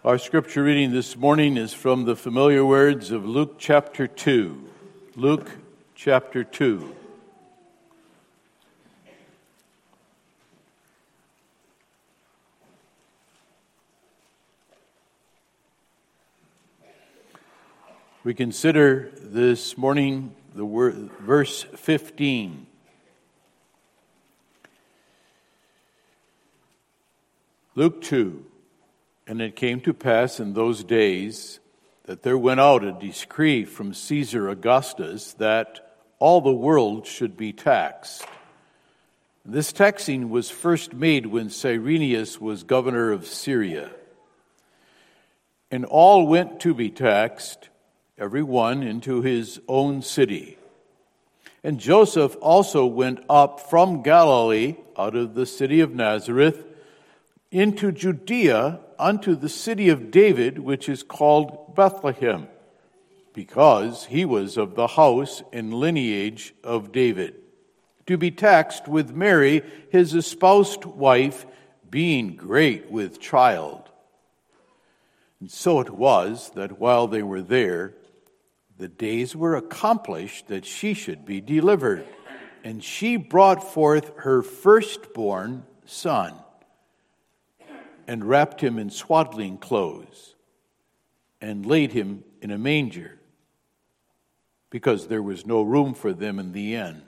Our scripture reading this morning is from the familiar words of Luke chapter 2. Luke chapter 2. We consider this morning the verse 15. Luke 2. And it came to pass in those days that there went out a decree from Caesar Augustus that all the world should be taxed. This taxing was first made when Cyrenius was governor of Syria. And all went to be taxed, every one into his own city. And Joseph also went up from Galilee, out of the city of Nazareth, into Judea, unto the city of David, which is called Bethlehem, because he was of the house and lineage of David, to be taxed with Mary, his espoused wife, being great with child. And so it was that while they were there, the days were accomplished that she should be delivered. And she brought forth her firstborn son, and wrapped him in swaddling clothes, and laid him in a manger, because there was no room for them in the inn.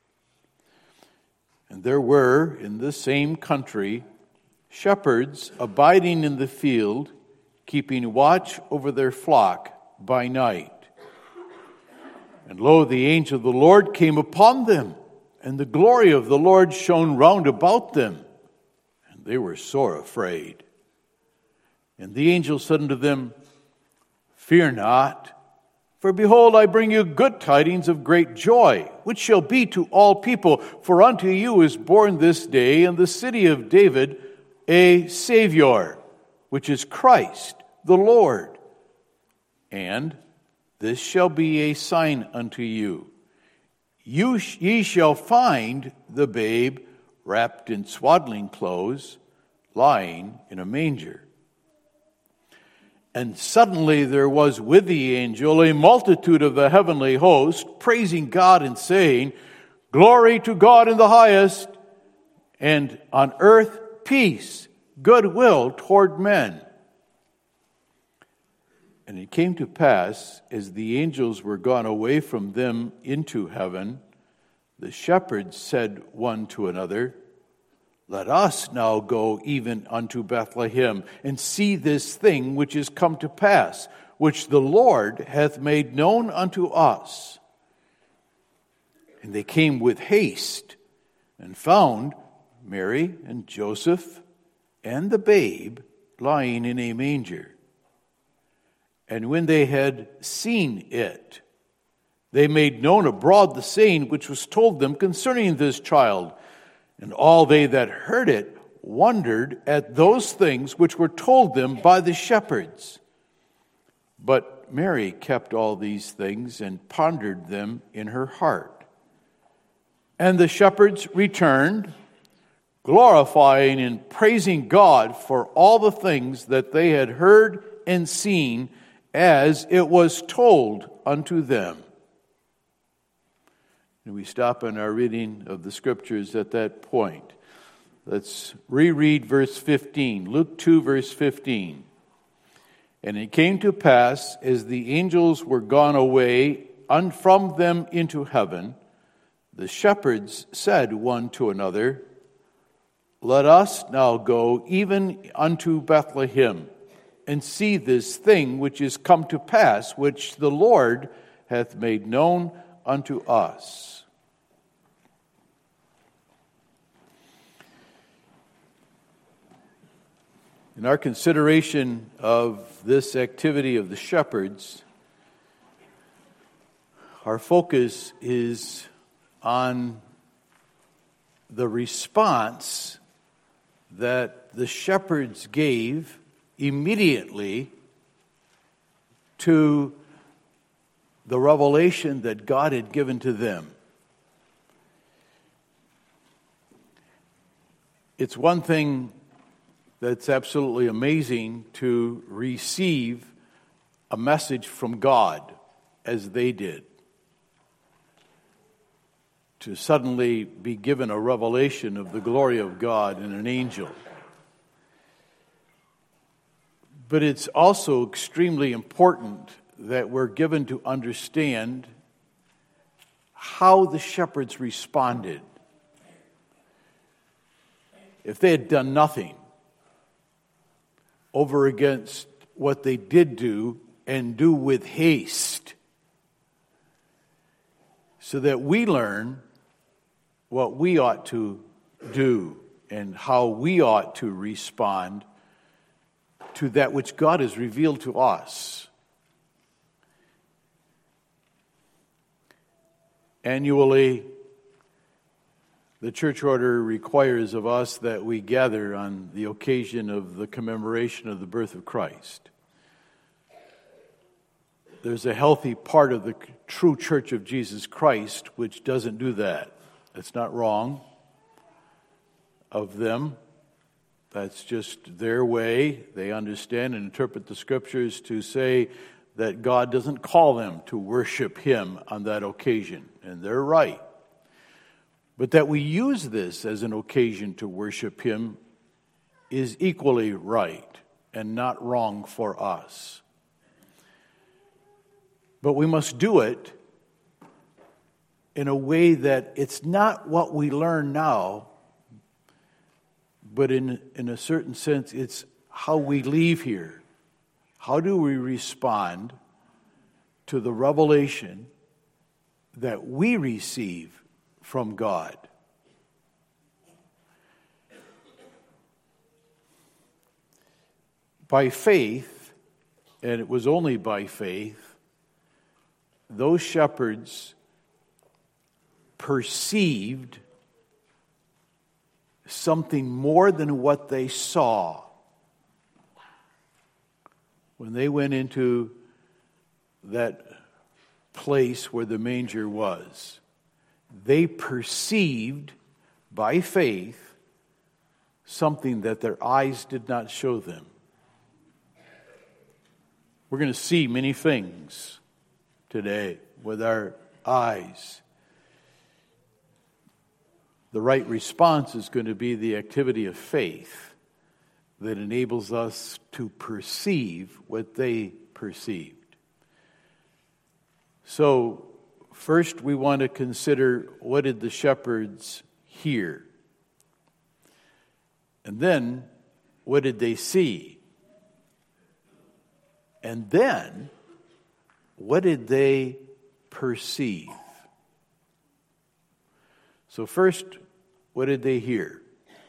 And there were in the same country shepherds abiding in the field, keeping watch over their flock by night. And lo, the angel of the Lord came upon them, and the glory of the Lord shone round about them. They were sore afraid. And the angel said unto them, Fear not, for behold, I bring you good tidings of great joy, which shall be to all people. For unto you is born this day in the city of David a Savior, which is Christ the Lord. And this shall be a sign unto you. Ye shall find the babe wrapped in swaddling clothes, lying in a manger. And suddenly there was with the angel a multitude of the heavenly host, praising God and saying, Glory to God in the highest, and on earth peace, goodwill toward men. And it came to pass, as the angels were gone away from them into heaven, the shepherds said one to another, Let us now go even unto Bethlehem, and see this thing which is come to pass, which the Lord hath made known unto us. And they came with haste, and found Mary and Joseph and the babe lying in a manger. And when they had seen it, they made known abroad the saying which was told them concerning this child. And all they that heard it wondered at those things which were told them by the shepherds. But Mary kept all these things and pondered them in her heart. And the shepherds returned, glorifying and praising God for all the things that they had heard and seen, as it was told unto them. And we stop in our reading of the scriptures at that point. Let's reread verse 15. Luke 2, verse 15. And it came to pass, as the angels were gone away from them into heaven, the shepherds said one to another, Let us now go even unto Bethlehem, and see this thing which is come to pass, which the Lord hath made known unto us. In our consideration of this activity of the shepherds, our focus is on the response that the shepherds gave immediately to the revelation that God had given to them. It's one thing that's absolutely amazing to receive a message from God as they did. To suddenly be given a revelation of the glory of God in an angel. But it's also extremely important that we're given to understand how the shepherds responded. If they had done nothing over against what they did do and do with haste, so that we learn what we ought to do and how we ought to respond to that which God has revealed to us. Annually, the church order requires of us that we gather on the occasion of the commemoration of the birth of Christ. There's a healthy part of the true Church of Jesus Christ which doesn't do that. That's not wrong of them. That's just their way. They understand and interpret the Scriptures to say that God doesn't call them to worship Him on that occasion. And they're right. But that we use this as an occasion to worship Him is equally right and not wrong for us. But we must do it in a way that it's not what we learn now, but in a certain sense, it's how we leave here. How do we respond to the revelation that we receive from God? By faith, and it was only by faith, those shepherds perceived something more than what they saw. When they went into that place where the manger was, they perceived by faith something that their eyes did not show them. We're going to see many things today with our eyes. The right response is going to be the activity of faith that enables us to perceive what they perceived. So, first we want to consider, what did the shepherds hear? And then, what did they see? And then, what did they perceive? So first, what did they hear?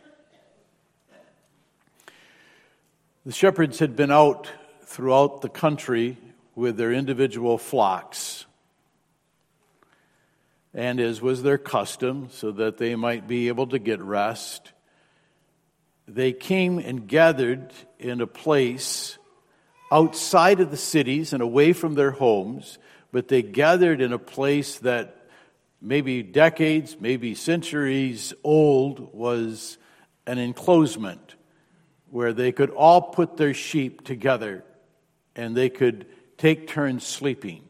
The shepherds had been out throughout the country with their individual flocks, and as was their custom, so that they might be able to get rest, they came and gathered in a place outside of the cities and away from their homes, but they gathered in a place that maybe decades, maybe centuries old, was an enclosement where they could all put their sheep together and they could take turns sleeping.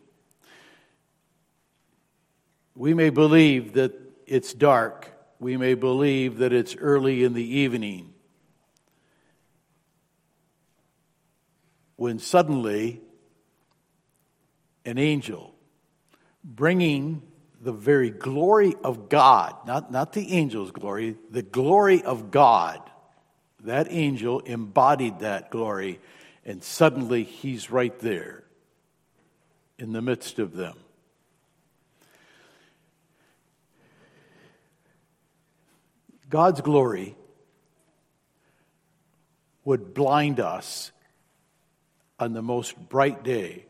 We may believe that it's dark. We may believe that it's early in the evening, when suddenly an angel bringing the very glory of God, not the angel's glory, the glory of God, that angel embodied that glory, and suddenly he's right there in the midst of them. God's glory would blind us on the most bright day.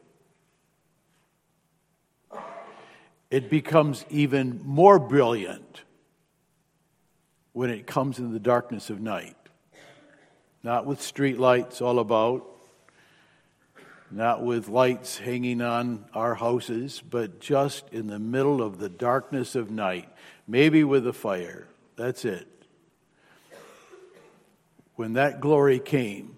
It becomes even more brilliant when it comes in the darkness of night. Not with street lights all about, not with lights hanging on our houses, but just in the middle of the darkness of night, maybe with a fire. That's it. when that glory came,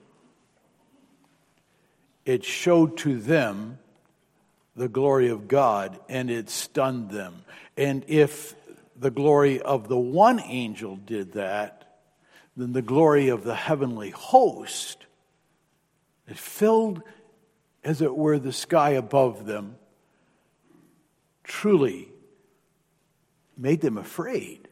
it showed to them the glory of God, and it stunned them. And if the glory of the one angel did that, then the glory of the heavenly host, it filled, as it were, the sky above them, truly made them afraid.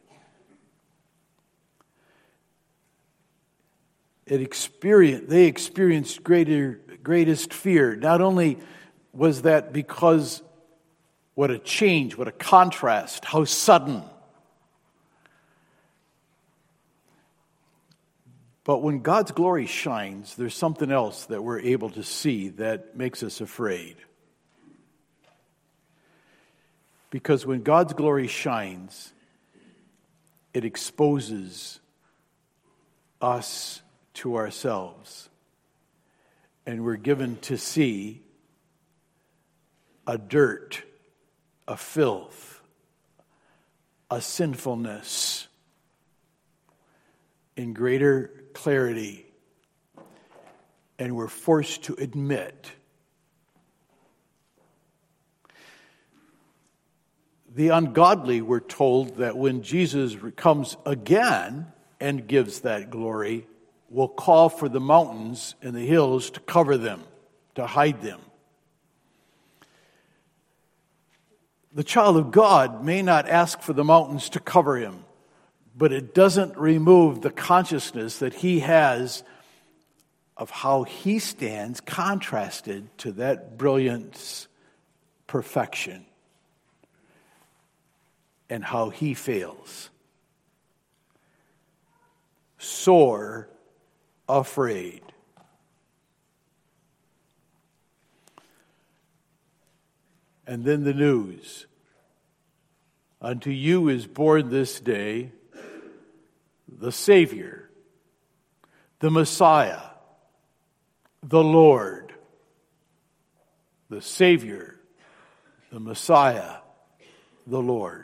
They experienced greatest fear. Not only was that because what a change, what a contrast, how sudden. But when God's glory shines, there's something else that we're able to see that makes us afraid. Because when God's glory shines, it exposes us to ourselves. And we're given to see a dirt, a filth, a sinfulness in greater clarity. And we're forced to admit the ungodly were told that when Jesus comes again and gives that glory, will call for the mountains and the hills to cover them, to hide them. The child of God may not ask for the mountains to cover him, but it doesn't remove the consciousness that he has of how he stands contrasted to that brilliance, perfection, and how he fails. Sore afraid. And then the news. Unto you is born this day the Savior, the Messiah, the Lord. The Savior, the Messiah, the Lord.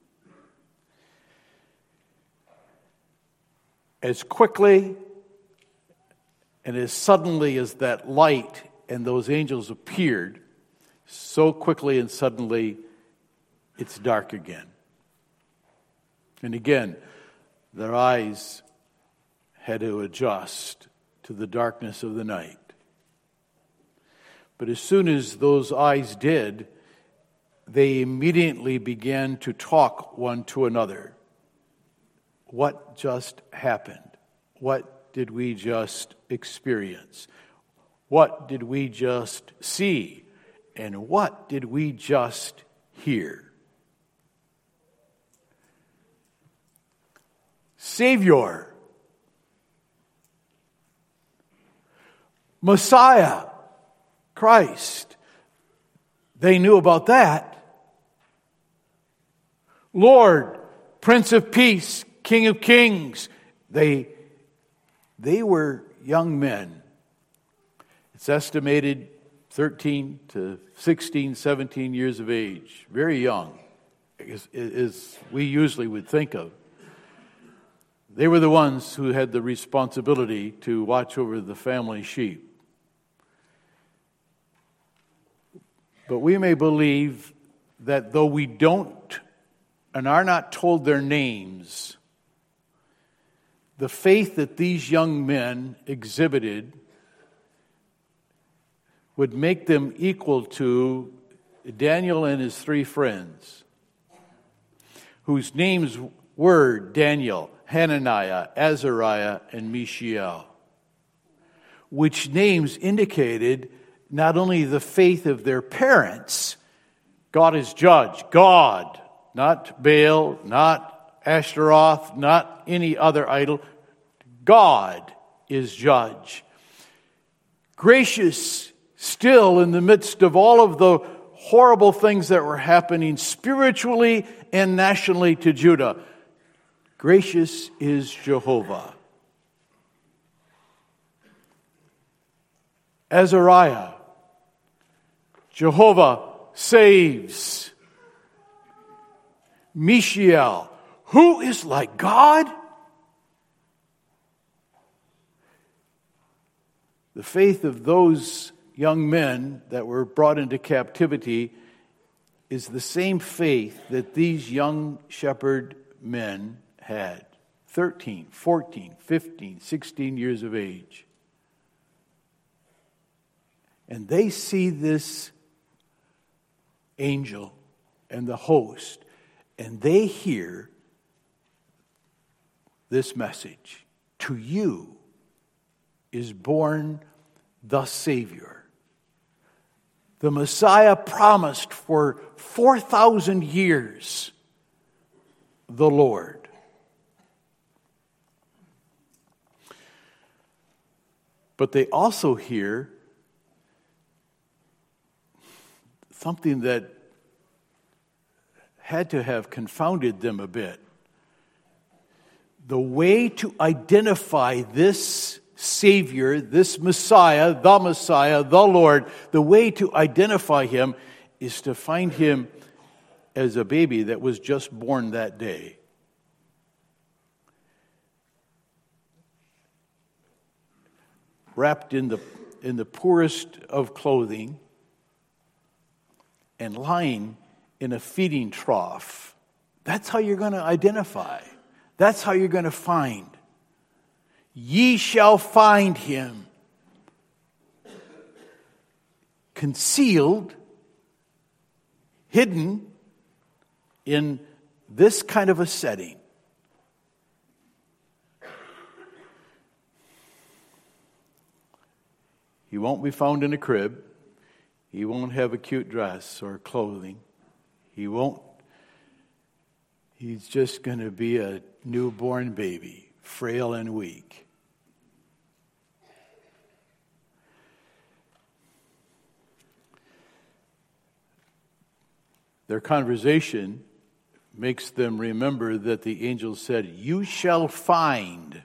As quickly and as suddenly as that light and those angels appeared, so quickly and suddenly it's dark again. And again, their eyes had to adjust to the darkness of the night. But as soon as those eyes did, they immediately began to talk one to another. What just happened? What did we just experience? What did we just see? And what did we just hear? Savior, Messiah, Christ. They knew about that. Lord, Prince of Peace, King of Kings. They were young men. It's estimated 13 to 16, 17 years of age. Very young, as we usually would think of. They were the ones who had the responsibility to watch over the family sheep. But we may believe that though we don't and are not told their names, the faith that these young men exhibited would make them equal to Daniel and his three friends, whose names were Daniel, Hananiah, Azariah, and Mishael, which names indicated not only the faith of their parents, God is judge, God, not Baal, not Ashtaroth, not any other idol. God is judge. Gracious still in the midst of all of the horrible things that were happening spiritually and nationally to Judah. Gracious is Jehovah. Azariah, Jehovah saves. Mishael, who is like God? The faith of those young men that were brought into captivity is the same faith that these young shepherd men had. 13, 14, 15, 16 years of age. And they see this angel and the host, and they hear this message. To you is born the Savior, the Messiah promised for 4,000 years, the Lord. But they also hear something that had to have confounded them a bit. The way to identify this Savior, this Messiah, the Lord, the way to identify him is to find him as a baby that was just born that day. Wrapped in the poorest of clothing and lying in a feeding trough. That's how you're going to identify. That's how you're going to find. Ye shall find him concealed, hidden in this kind of a setting. He won't be found in a crib. He won't have a cute dress or clothing. He's just going to be a newborn baby, frail and weak. Their conversation makes them remember that the angel said, "You shall find."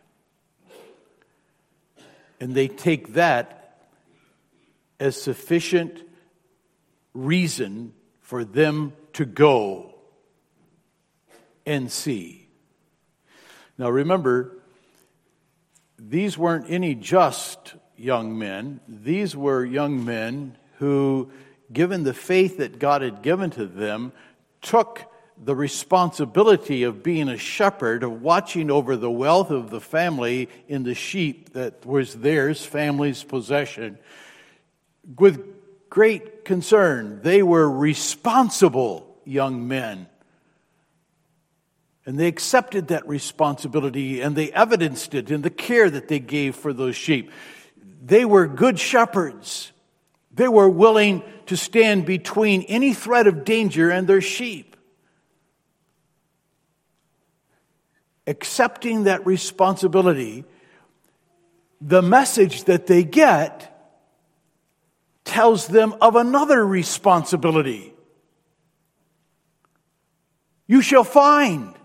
And they take that as sufficient reason for them to go and see. Now remember, these weren't any just young men. These were young men who, given the faith that God had given to them, took the responsibility of being a shepherd, of watching over the wealth of the family in the sheep that was theirs, family's possession, with great concern. They were responsible young men. And they accepted that responsibility, and they evidenced it in the care that they gave for those sheep. They were good shepherds. They were willing to stand between any threat of danger and their sheep. Accepting that responsibility, the message that they get tells them of another responsibility. You shall find.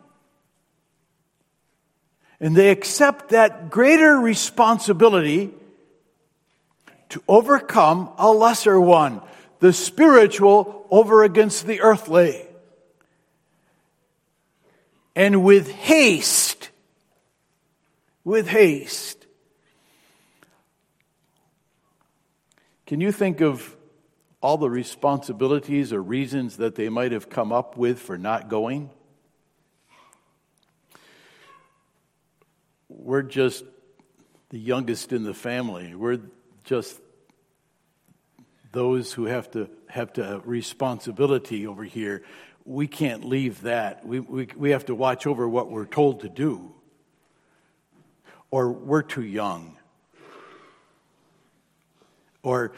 And they accept that greater responsibility to overcome a lesser one, the spiritual over against the earthly. And with haste, can you think of all the responsibilities or reasons that they might have come up with for not going? We're just the youngest in the family. We're just those who have to have responsibility over here. We can't leave that. We have to watch over what we're told to do. Or we're too young. Or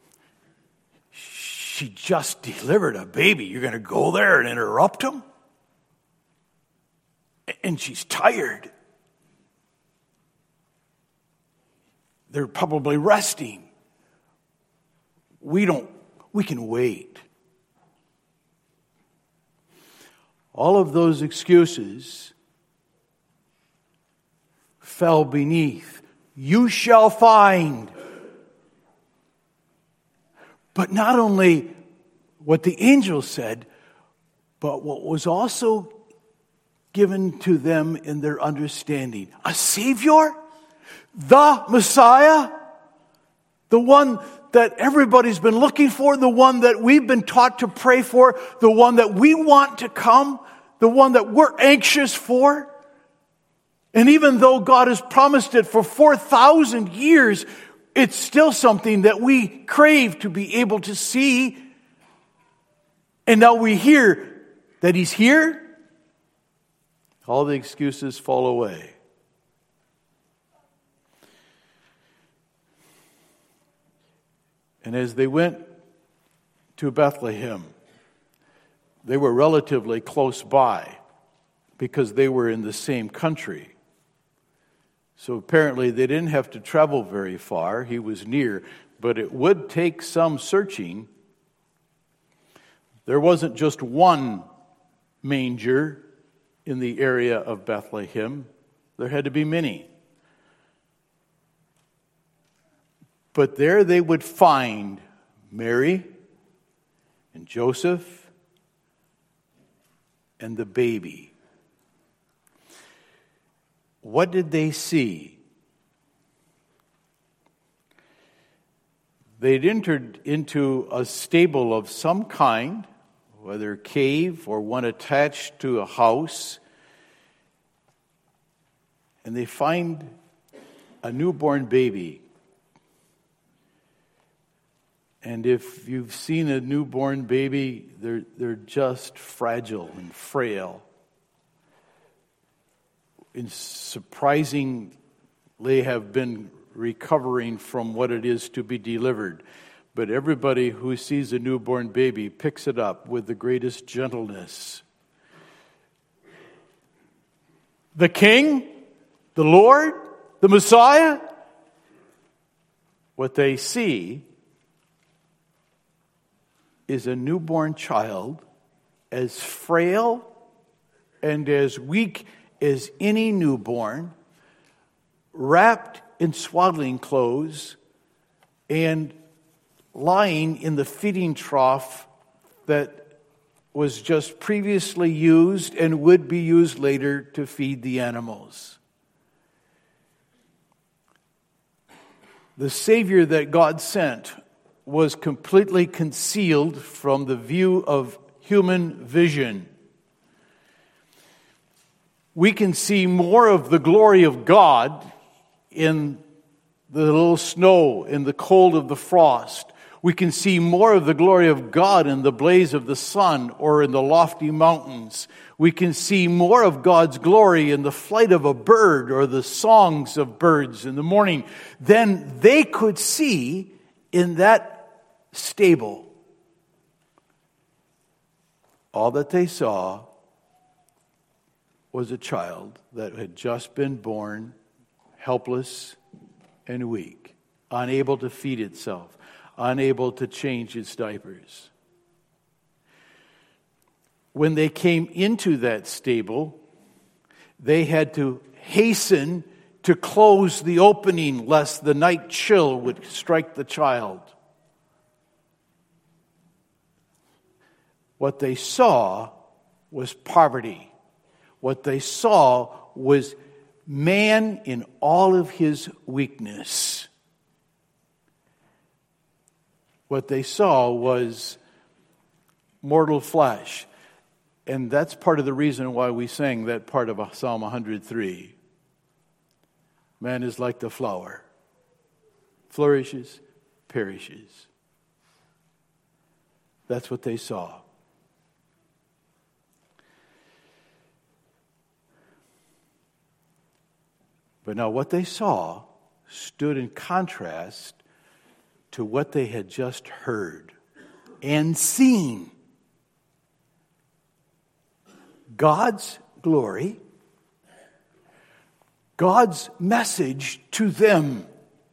she just delivered a baby. You're going to go there and interrupt him? And she's tired. They're probably resting. We can wait. All of those excuses fell beneath. You shall find. But not only what the angel said, but what was also given to them in their understanding. A Savior? The Messiah? the one that everybody's been looking for, the one that we've been taught to pray for, the one that we want to come, the one that we're anxious for. And even though God has promised it for 4,000 years, it's still something that we crave to be able to see. And now we hear that He's here. All the excuses fall away. And as they went to Bethlehem, they were relatively close by because they were in the same country. So apparently they didn't have to travel very far. He was near, but it would take some searching. There wasn't just one manger in the area of Bethlehem. There had to be many. But there they would find Mary and Joseph and the baby. What did they see? They'd entered into a stable of some kind, whether a cave or one attached to a house, and they find a newborn baby. And if you've seen a newborn baby, they're just fragile and frail. And surprisingly have been recovering from what it is to be delivered. But everybody who sees a newborn baby picks it up with the greatest gentleness. The King, the Lord, the Messiah, what they see is a newborn child as frail and as weak as any newborn, wrapped in swaddling clothes and lying in the feeding trough that was just previously used and would be used later to feed the animals. The Savior that God sent was completely concealed from the view of human vision. We can see more of the glory of God in the little snow, in the cold of the frost. We can see more of the glory of God in the blaze of the sun or in the lofty mountains. We can see more of God's glory in the flight of a bird or the songs of birds in the morning than they could see in that stable. All that they saw was a child that had just been born, helpless and weak, unable to feed itself, unable to change its diapers. When they came into that stable, they had to hasten to close the opening lest the night chill would strike the child. What they saw was poverty. What they saw was man in all of his weakness. What they saw was mortal flesh. And that's part of the reason why we sang that part of Psalm 103. Man is like the flower. Flourishes, perishes. That's what they saw. But now what they saw stood in contrast to what they had just heard and seen. God's glory, God's message to them.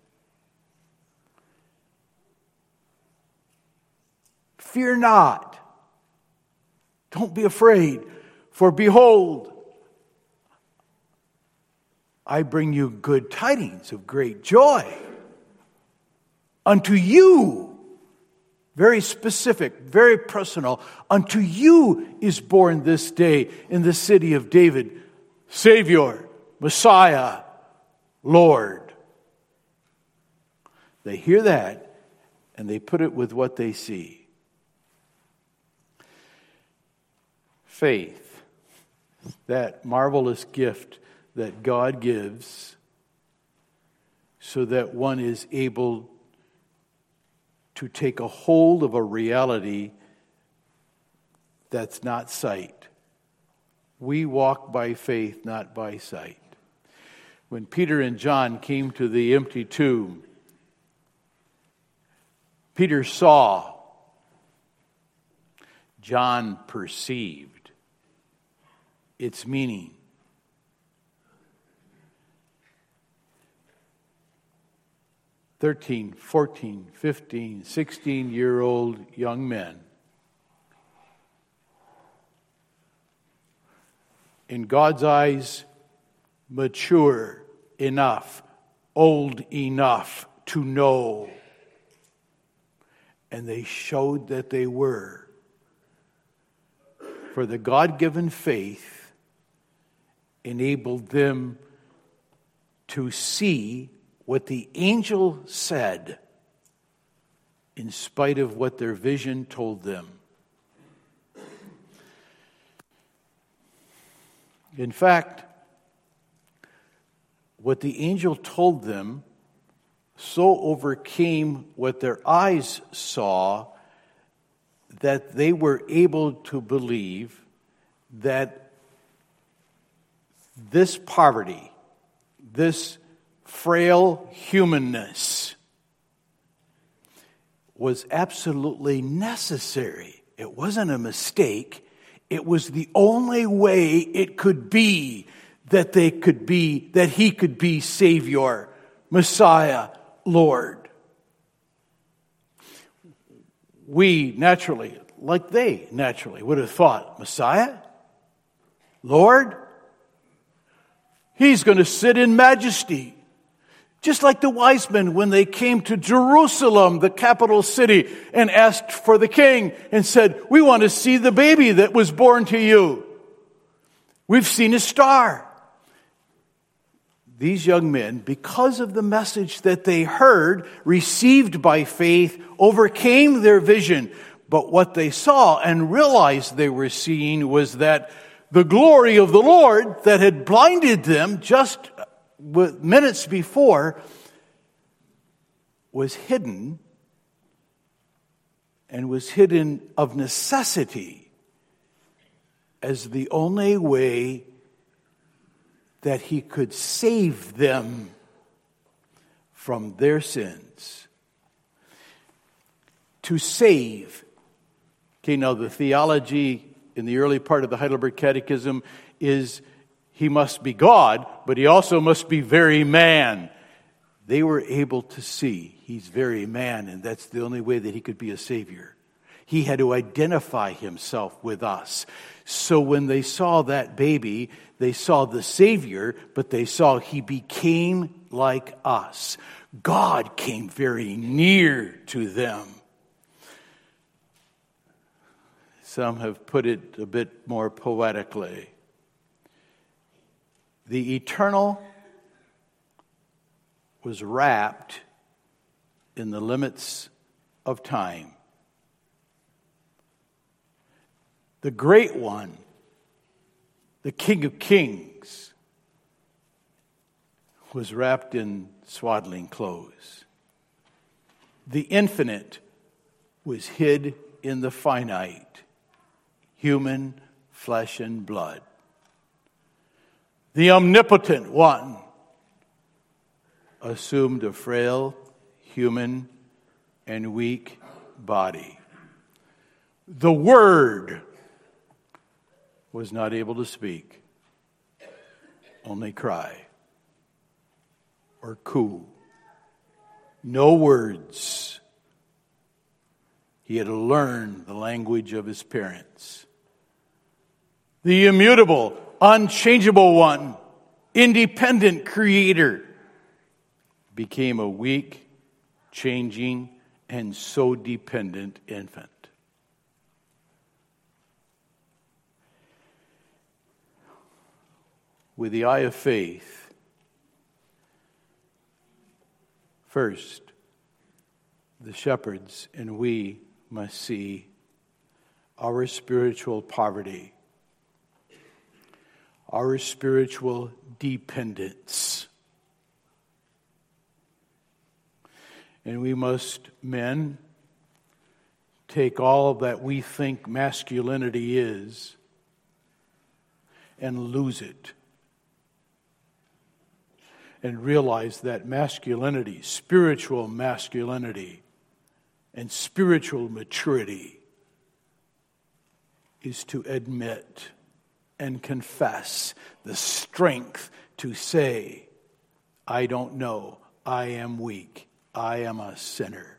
Fear not. Don't be afraid. For behold, I bring you good tidings of great joy. Unto you, very specific, very personal, unto you is born this day in the city of David, Savior, Messiah, Lord. They hear that, and they put it with what they see. Faith, that marvelous gift that God gives so that one is able to take a hold of a reality that's not sight. We walk by faith, not by sight. When Peter and John came to the empty tomb, Peter saw, John perceived its meaning. "13, 14, 15, 16-year-old young men, in God's eyes, mature enough, old enough to know." And they showed that they were. For the God-given faith enabled them to see what the angel said in spite of what their vision told them. In fact, what the angel told them so overcame what their eyes saw that they were able to believe that this poverty, this frail humanness, was absolutely necessary. It wasn't a mistake. It was the only way it could be that he could be Savior, Messiah, Lord. We naturally, like they naturally, would have thought, Messiah? Lord? He's going to sit in majesty. Just like the wise men when they came to Jerusalem, the capital city, and asked for the king and said, "We want to see the baby that was born to you. We've seen his star." These young men, because of the message that they heard, received by faith, overcame their vision. But what they saw and realized they were seeing was that the glory of the Lord that had blinded them just minutes before was hidden, and was hidden of necessity as the only way that he could save them from their sins. To save. Okay, now the theology in the early part of the Heidelberg Catechism is he must be God, but he also must be very man. They were able to see he's very man, and that's the only way that he could be a Savior. He had to identify himself with us. So when they saw that baby, they saw the Savior, but they saw he became like us. God came very near to them. Some have put it a bit more poetically. The eternal was wrapped in the limits of time. The Great One, the King of Kings, was wrapped in swaddling clothes. The infinite was hid in the finite, human flesh and blood. The omnipotent one assumed a frail, human, and weak body. The Word was not able to speak, only cry or coo. No words. He had to learn the language of his parents. The immutable, unchangeable one, independent creator, became a weak, changing, and so dependent infant. With the eye of faith, first, the shepherds and we must see our spiritual poverty, our spiritual dependence. And we must, men, take all that we think masculinity is and lose it. And realize that masculinity, spiritual masculinity, and spiritual maturity is to admit and confess the strength to say, I don't know, I am weak, I am a sinner.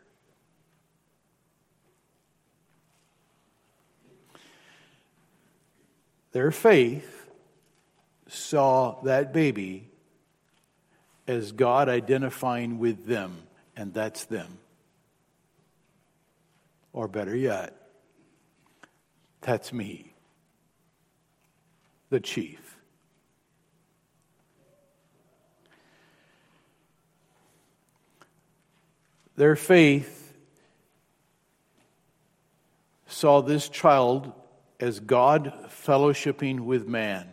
Their faith saw that baby as God identifying with them, and that's them. Or better yet, that's me, the chief. Their faith saw this child as God fellowshipping with man.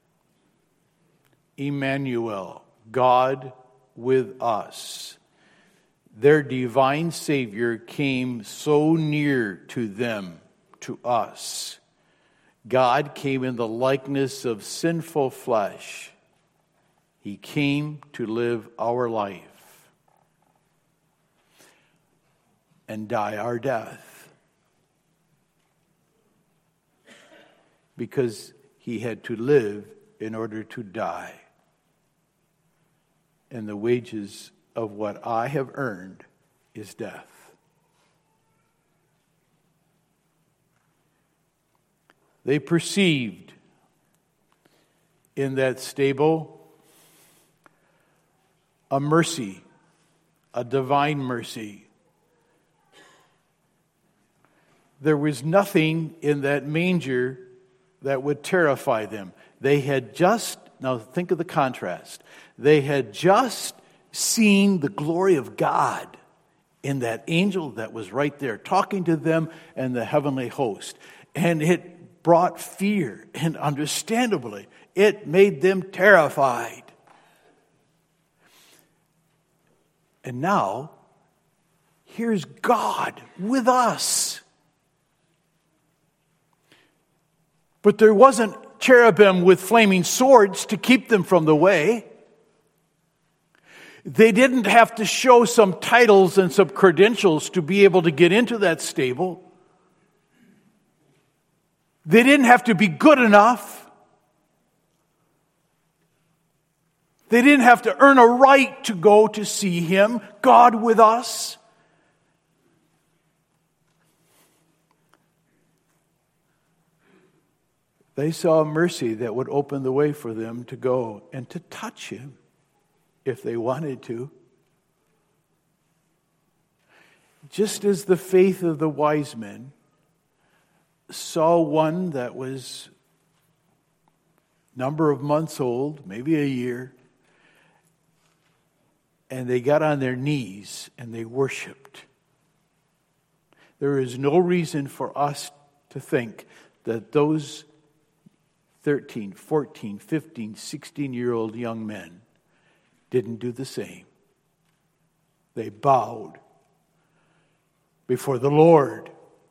Emmanuel, God with us. Their divine Savior came so near to them, to us. God came in the likeness of sinful flesh. He came to live our life and die our death, because he had to live in order to die. And the wages of what I have earned is death. They perceived in that stable a mercy, a divine mercy. There was nothing in that manger that would terrify them. They had just, now think of the contrast, they had just seen the glory of God in that angel that was right there talking to them and the heavenly host. And it brought fear, and understandably, it made them terrified. And now, here's God with us. But there wasn't cherubim with flaming swords to keep them from the way. They didn't have to show some titles and some credentials to be able to get into that stable. They didn't have to be good enough. They didn't have to earn a right to go to see him, God with us. They saw a mercy that would open the way for them to go and to touch him if they wanted to. Just as the faith of the wise men saw one that was a number of months old, maybe a year, and they got on their knees and they worshiped. There is no reason for us to think that those 13, 14, 15, 16-year-old young men didn't do the same. They bowed before the Lord.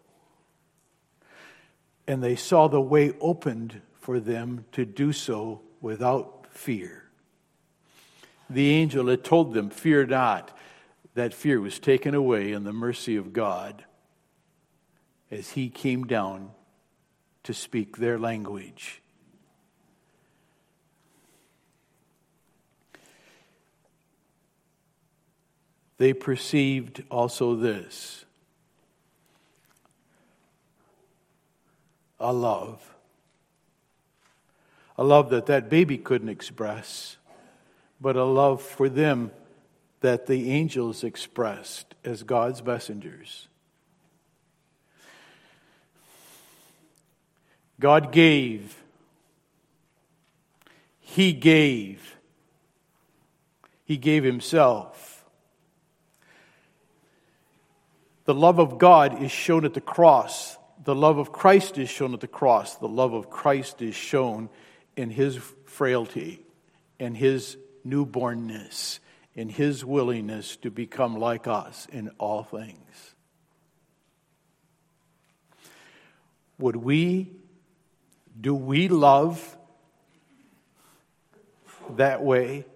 And they saw the way opened for them to do so without fear. The angel had told them, fear not. That fear was taken away in the mercy of God as he came down to speak their language. They perceived also this, a love that baby couldn't express, but a love for them that the angels expressed as God's messengers. God gave. He gave. He gave himself. The love of God is shown at the cross. The love of Christ is shown at the cross. The love of Christ is shown in his frailty, in his newbornness, in his willingness to become like us in all things. Do we love that way?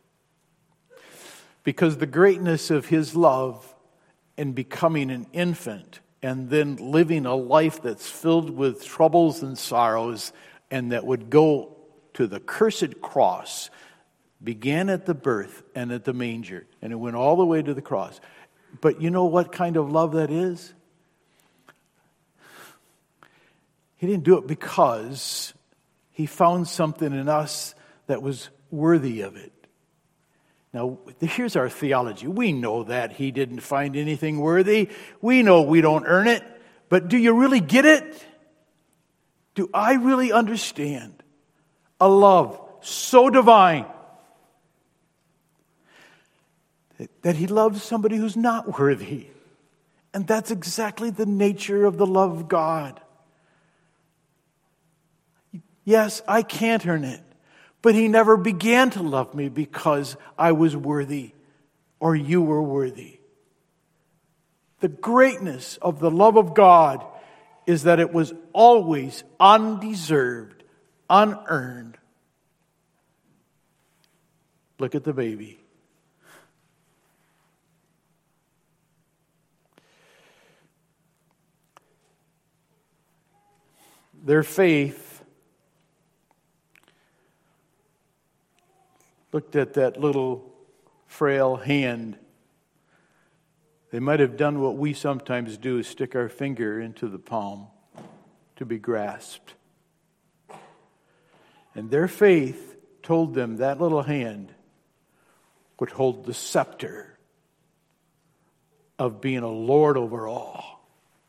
Because the greatness of his love in becoming an infant and then living a life that's filled with troubles and sorrows and that would go to the cursed cross began at the birth and at the manger, and it went all the way to the cross. But you know what kind of love that is? He didn't do it because he found something in us that was worthy of it. Now, here's our theology. We know that he didn't find anything worthy. We know we don't earn it. But do you really get it? Do I really understand a love so divine that he loves somebody who's not worthy? And that's exactly the nature of the love of God. Yes, I can't earn it. But he never began to love me because I was worthy or you were worthy. The greatness of the love of God is that it was always undeserved, unearned. Look at the baby. Their faith looked at that little frail hand. They might have done what we sometimes do, is stick our finger into the palm to be grasped. And their faith told them that little hand would hold the scepter of being a Lord over all.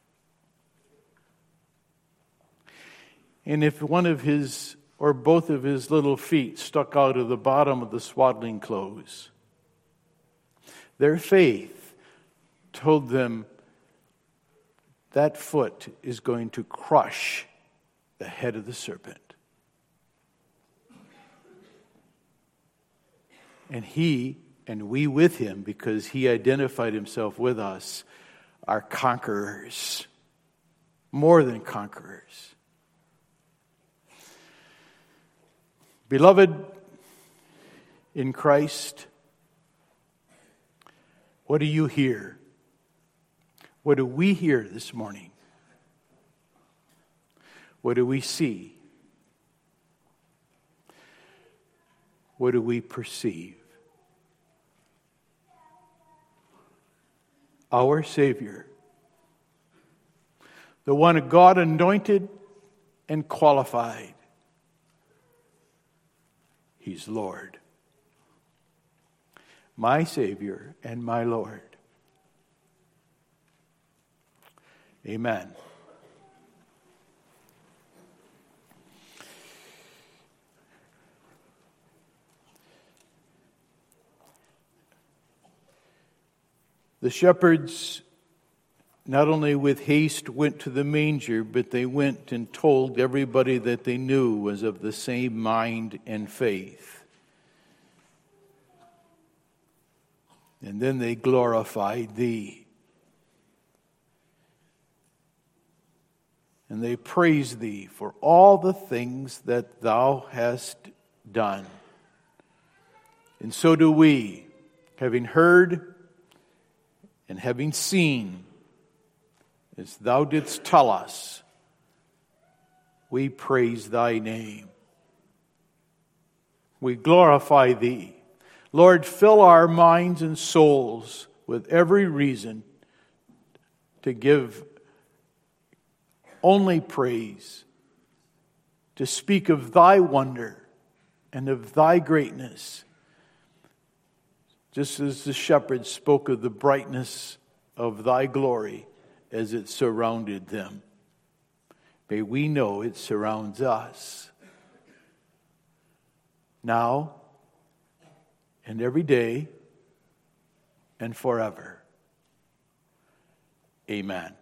And if one of his or both of his little feet stuck out of the bottom of the swaddling clothes, their faith told them that foot is going to crush the head of the serpent. And he, and we with him, because he identified himself with us, are conquerors, more than conquerors. Beloved in Christ, what do you hear? What do we hear this morning? What do we see? What do we perceive? Our Savior, the one God anointed and qualified, He's Lord, my Savior and my Lord. Amen. The shepherds, not only with haste, went to the manger, but they went and told everybody that they knew was of the same mind and faith. And then they glorified thee. And they praise thee for all the things that thou hast done. And so do we, having heard and having seen, as thou didst tell us, we praise thy name. We glorify thee. Lord, fill our minds and souls with every reason to give only praise, to speak of thy wonder and of thy greatness, just as the shepherds spoke of the brightness of thy glory as it surrounded them. May we know it surrounds us now and every day and forever. Amen.